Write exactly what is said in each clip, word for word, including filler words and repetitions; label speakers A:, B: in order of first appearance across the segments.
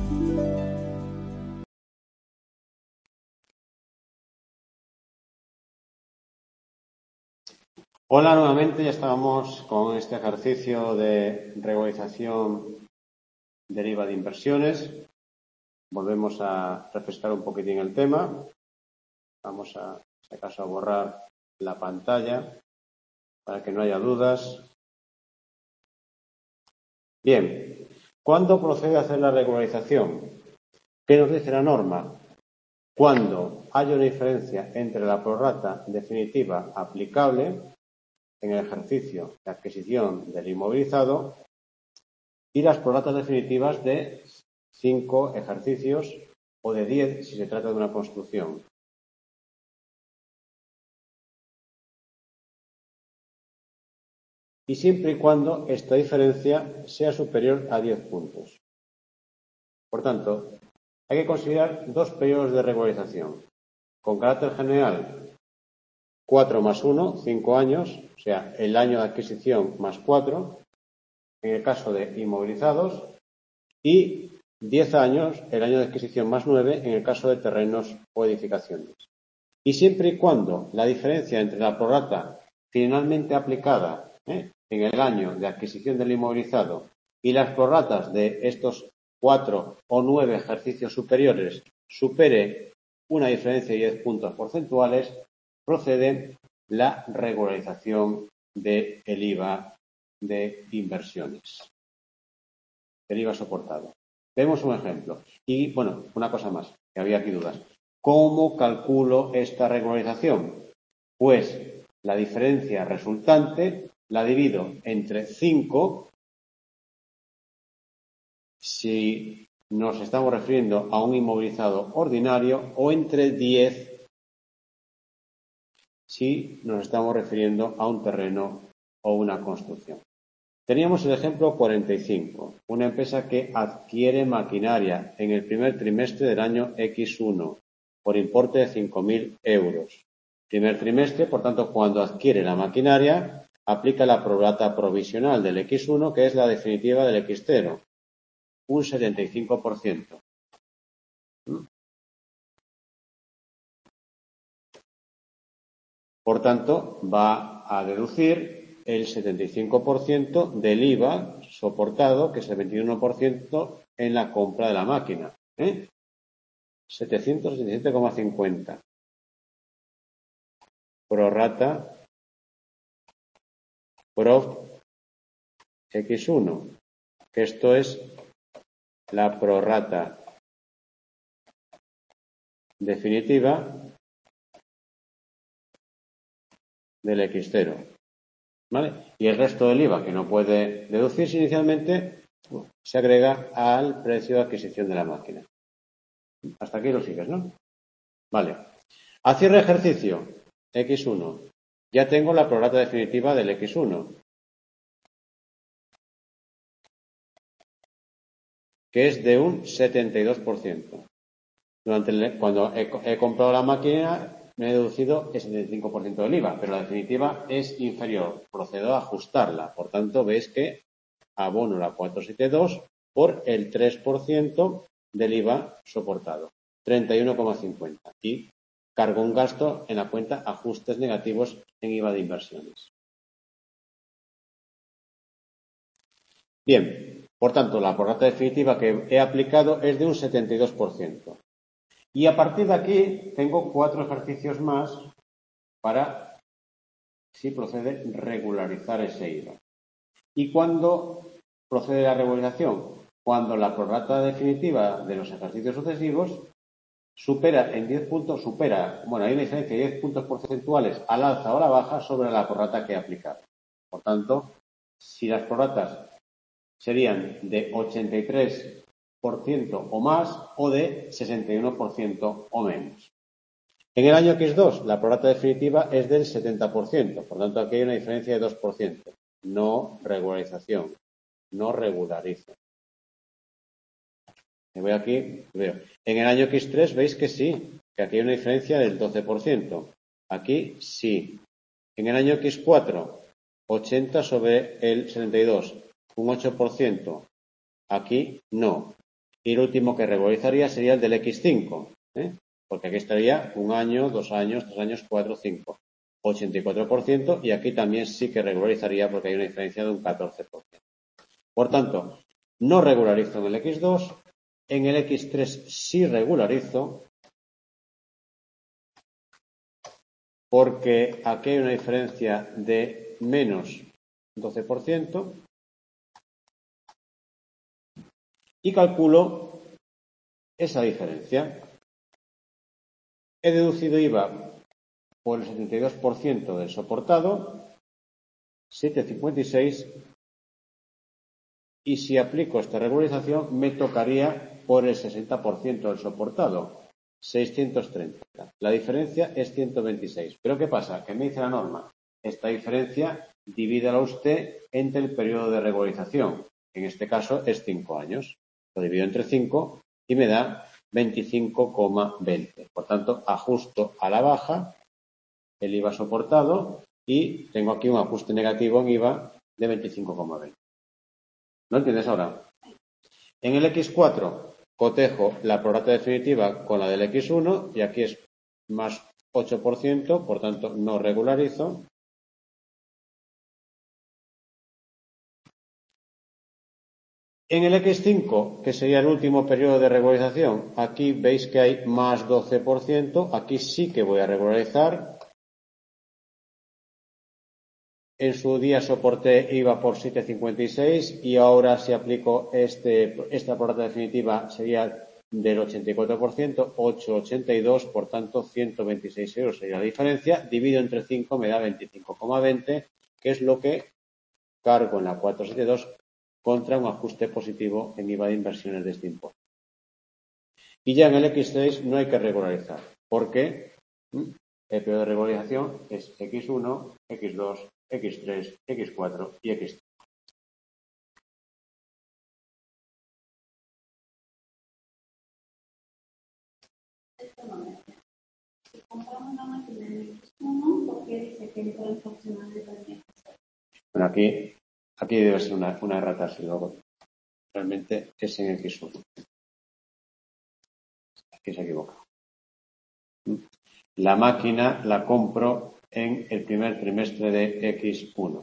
A: Hola nuevamente, ya estábamos con este ejercicio de regularización del I V A de inversiones. Volvemos a refrescar un poquitín el tema. Vamos a, en este caso, a borrar la pantalla para que no haya dudas. Bien, ¿cuándo procede a hacer la regularización? ¿Qué nos dice la norma? Cuando haya una diferencia entre la prorrata definitiva aplicable en el ejercicio de adquisición del inmovilizado y las prorratas definitivas de cinco ejercicios o de diez si se trata de una construcción. Y siempre y cuando esta diferencia sea superior a diez puntos. Por tanto, hay que considerar dos periodos de regularización. Con carácter general, cuatro más uno, cinco años, o sea, el año de adquisición más cuatro, en el caso de inmovilizados, y diez años, el año de adquisición más nueve, en el caso de terrenos o edificaciones. Y siempre y cuando la diferencia entre la prorrata finalmente aplicada ¿eh? en el año de adquisición del inmovilizado y las prorratas de estos cuatro o nueve ejercicios superiores supere una diferencia de diez puntos porcentuales, procede la regularización del I V A de inversiones, el I V A soportado. Vemos un ejemplo. Y, bueno, una cosa más, que había aquí dudas. ¿Cómo calculo esta regularización? Pues la diferencia resultante la divido entre cinco, si nos estamos refiriendo a un inmovilizado ordinario, o entre diez, si nos estamos refiriendo a un terreno o una construcción. Teníamos el ejemplo cuarenta y cinco, una empresa que adquiere maquinaria en el primer trimestre del año equis uno por importe de cinco mil euros. Primer trimestre, por tanto, cuando adquiere la maquinaria, aplica la prorrata provisional del equis uno, que es la definitiva del equis cero, un setenta y cinco por ciento. Por tanto, va a deducir el setenta y cinco por ciento del I V A soportado, que es el veintiuno por ciento en la compra de la máquina. ¿eh? setecientos setenta y siete coma cincuenta. Prorrata Prof equis uno, que esto es la prorrata definitiva del equis cero. ¿Vale? Y el resto del I V A, que no puede deducirse inicialmente, se agrega al precio de adquisición de la máquina. Hasta aquí lo sigues, ¿no? Vale. A cierre de ejercicio, equis uno. Ya tengo la prorrata definitiva del equis uno, que es de un setenta y dos por ciento. Durante el, cuando he, he comprado la máquina, me he deducido el setenta y cinco por ciento del I V A, pero la definitiva es inferior. Procedo a ajustarla. Por tanto, veis que abono la cuatrocientos setenta y dos por el tres por ciento del I V A soportado, treinta y uno coma cincuenta. Y cargo un gasto en la cuenta ajustes negativos en I V A de inversiones. Bien, por tanto, la prorrata definitiva que he aplicado es de un setenta y dos por ciento. Y a partir de aquí tengo cuatro ejercicios más para, si procede, regularizar ese I V A. ¿Y cuándo procede la regularización? Cuando la prorrata definitiva de los ejercicios sucesivos supera en diez puntos, supera, bueno, hay una diferencia de diez puntos porcentuales al alza o a la baja sobre la prorrata que he aplicado. Por tanto, si las prorratas serían de ochenta y tres por ciento o más o de sesenta y uno por ciento o menos. En el año equis dos, la prorrata definitiva es del setenta por ciento, por tanto aquí hay una diferencia de dos por ciento. No regularización, no regularizo. Me voy aquí, veo. En el año equis tres veis que sí, que aquí hay una diferencia del doce por ciento. Aquí sí. En el año equis cuatro, ochenta sobre el setenta y dos, un ocho por ciento. Aquí no. y el último que regularizaría sería el del equis cinco, ¿eh? Porque aquí estaría un año, dos años, tres años, cuatro, cinco. ochenta y cuatro por ciento y aquí también sí que regularizaría porque hay una diferencia de un catorce por ciento. Por tanto, no regularizo en el equis dos, en el equis tres sí regularizo porque aquí hay una diferencia de menos doce por ciento y calculo esa diferencia. He deducido I V A por el setenta y dos por ciento del soportado, siete coma cincuenta y seis, y si aplico esta regularización me tocaría por el sesenta por ciento del soportado, seiscientos treinta. La diferencia es ciento veintiséis. ¿Pero qué pasa? ¿Qué me dice la norma? Esta diferencia divídala usted entre el periodo de regularización. En este caso es cinco años. Lo divido entre cinco y me da veinticinco coma veinte. Por tanto, ajusto a la baja el I V A soportado y tengo aquí un ajuste negativo en I V A de veinticinco coma veinte. ¿No entiendes ahora? En el equis cuatro cotejo la prorrata definitiva con la del equis uno y aquí es más ocho por ciento, por tanto no regularizo. En el equis cinco, que sería el último periodo de regularización, aquí veis que hay más doce por ciento, aquí sí que voy a regularizar. En su día soporté I V A por siete coma cincuenta y seis y ahora si aplico este, esta prorrata definitiva sería del ochenta y cuatro por ciento, ocho coma ochenta y dos, por tanto ciento veintiséis euros sería la diferencia. Divido entre cinco me da veinticinco coma veinte, que es lo que cargo en la cuatrocientos setenta y dos contra un ajuste positivo en I V A de inversiones de este impuesto. Y ya en el equis seis no hay que regularizar, porque el periodo de regularización es equis uno, equis dos, equis tres, equis cuatro y equis cinco.
B: Si compramos una máquina en equis uno, ¿por qué dice que entra en funcionamiento en equis tres?
A: Bueno, aquí, aquí debe ser una, una errata, si luego realmente es en equis uno. Aquí se equivoca. La máquina la compro en el primer trimestre de equis uno.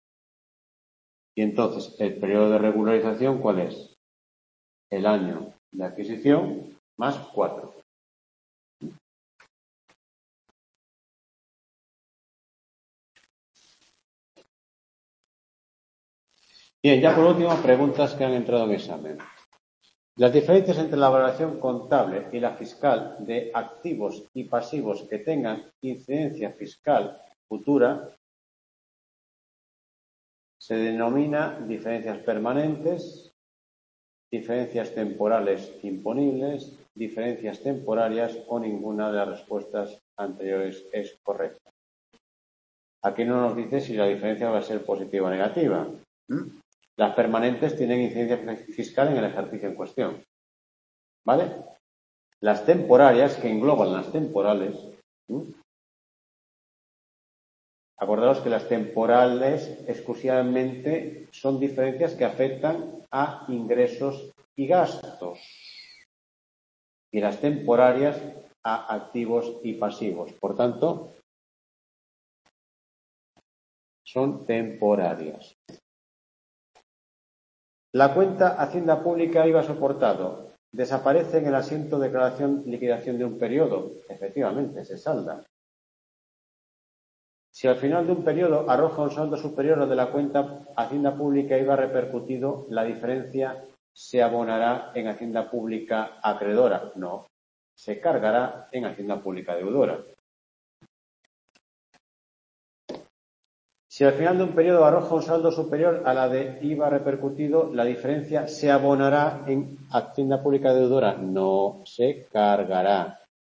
A: Y entonces, el periodo de regularización, ¿cuál es? El año de adquisición más cuatro. Bien, ya por último, preguntas que han entrado en examen. Las diferencias entre la valoración contable y la fiscal de activos y pasivos que tengan incidencia fiscal futura se denomina diferencias permanentes, diferencias temporales imponibles, diferencias temporarias o ninguna de las respuestas anteriores es correcta. Aquí no nos dice si la diferencia va a ser positiva o negativa. Las permanentes tienen incidencia fiscal en el ejercicio en cuestión. ¿Vale? Las temporarias, que engloban las temporales, ¿sí? Acordaos que las temporales exclusivamente son diferencias que afectan a ingresos y gastos. Y las temporarias a activos y pasivos. Por tanto, son temporarias. La cuenta Hacienda Pública I V A soportado desaparece en el asiento declaración liquidación de un periodo. Efectivamente, se salda. Si al final de un periodo arroja un saldo superior al de la cuenta Hacienda Pública I V A repercutido, la diferencia se abonará en Hacienda Pública acreedora. No, se cargará en Hacienda Pública deudora. Si al final de un periodo arroja un saldo superior a la de I V A repercutido, la diferencia se abonará en Hacienda Pública deudora. No, se cargará.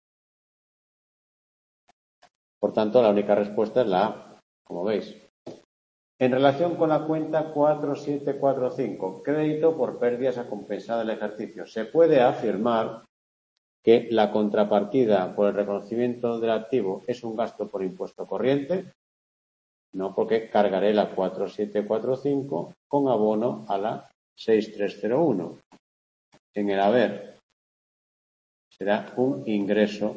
A: Por tanto, la única respuesta es la A, como veis. En relación con la cuenta cuatro siete cuatro cinco, crédito por pérdidas a compensar del ejercicio, se puede afirmar que la contrapartida por el reconocimiento del activo es un gasto por impuesto corriente. No, porque cargaré la cuatro siete cuatro cinco con abono a la seis tres cero uno. en el haber. Será un ingreso.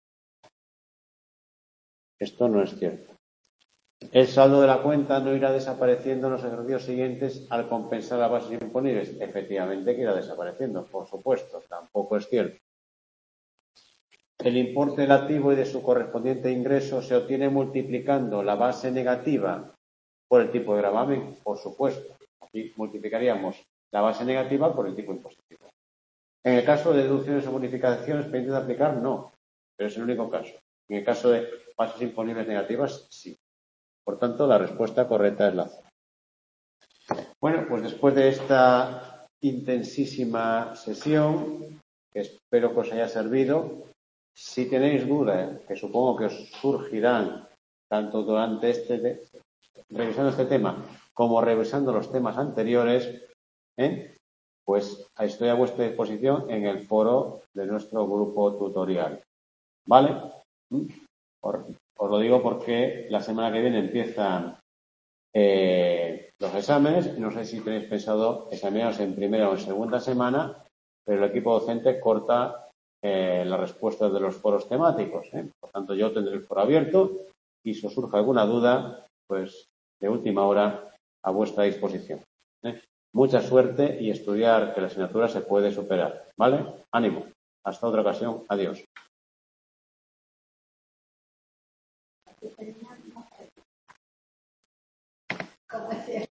A: Esto no es cierto. El saldo de la cuenta no irá desapareciendo en los ejercicios siguientes al compensar las bases imponibles. Efectivamente que irá desapareciendo, por supuesto. Tampoco es cierto. El importe del activo y de su correspondiente ingreso se obtiene multiplicando la base negativa por el tipo de gravamen, por supuesto. Aquí multiplicaríamos la base negativa por el tipo impositivo. En el caso de deducciones o bonificaciones pendientes de aplicar, no. Pero es el único caso. En el caso de bases imponibles negativas, sí. Por tanto, la respuesta correcta es la C. Bueno, pues después de esta intensísima sesión, que espero que os haya servido, si tenéis dudas, que supongo que os surgirán tanto durante este, revisando este tema, como revisando los temas anteriores, ¿eh? Pues estoy a vuestra disposición en el foro de nuestro grupo tutorial. ¿Vale? Os, os lo digo porque la semana que viene empiezan eh, los exámenes. No sé si tenéis pensado examinaros en primera o en segunda semana, pero el equipo docente corta eh, las respuestas de los foros temáticos. ¿eh? Por tanto, yo tendré el foro abierto y si os surge alguna duda, pues de última hora a vuestra disposición. ¿eh? Mucha suerte y estudiar, que la asignatura se puede superar. ¿Vale? Ánimo. Hasta otra ocasión. Adiós.